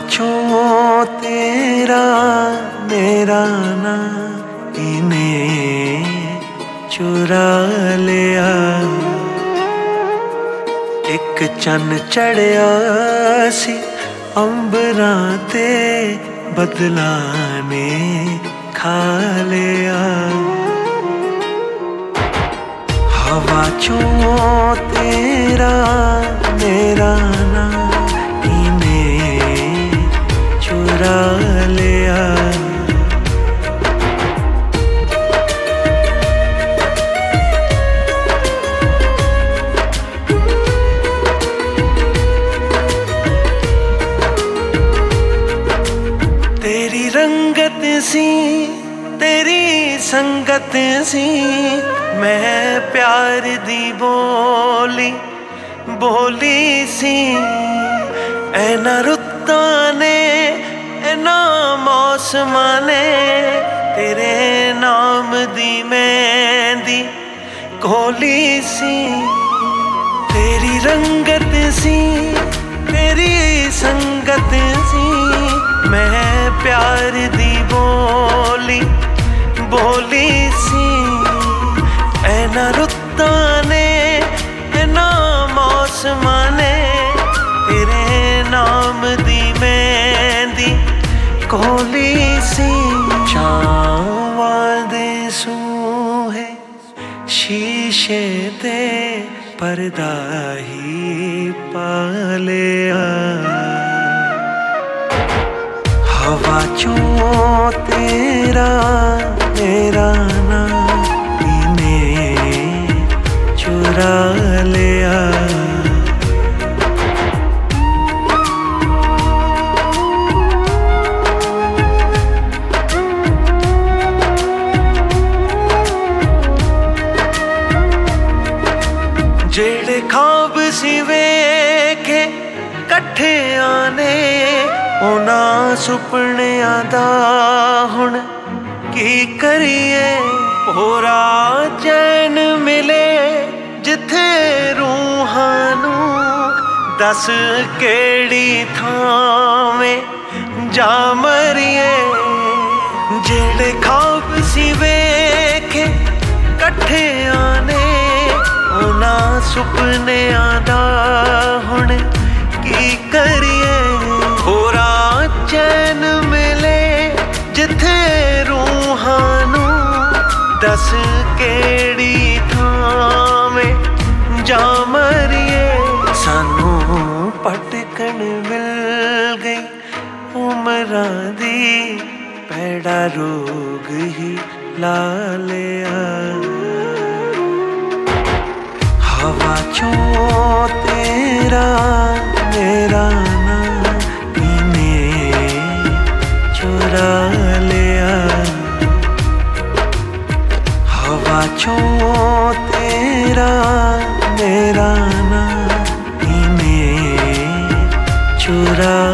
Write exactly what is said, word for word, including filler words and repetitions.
चों तेरा मेरा ना इन्हें चुरा लिया। एक चन चढ़िया सी अंबरां ते बदला ने खा लिया। हवा चों तेरा मेरा ना इन्हें चुरा लिया। तेरी रंगत सी तेरी संगत सी मैं प्यार दी बोली बोली सी। ऐना रुत्तां ने ऐना मौसमां ने तेरे नाम दी मेहंदी घोली सी। तेरी रंगत सी तेरी संगत सी मैं प्यार दी बोली बोली सी। ऐना रुत्तां ने ऐना मौसमां ने तेरे नाम दी मेहंदी घोली सी। छावां दे सूहे शीशे ते पर्दा ही पा लिया। हवा चों तेरा मेरा ना इन्हें चुरा लिया। जेड़े ख्वाब सी वेखे कट्ठियां ने उन्हां सुपनियां दा हुण की करिए। होरा चैन मिले जिथे रूहां नूं दस केड़ी थावें जा मरिए। जेड़े ख्वाब सी वेखे कट्ठियां ने उन्हां सुपनियां दा हुण की करिए। होरा चैन मिले जिथे रूहां नूं दस केड़ी थावें जा मरिए। सानू भटकण मिल गई उमरां दी पैड़ा रोग ही ला लिया। हवा चों तेरा मेरा ना इन्हें चुरा लिया। हवा चों तेरा मेरा ना इन्हें चुरा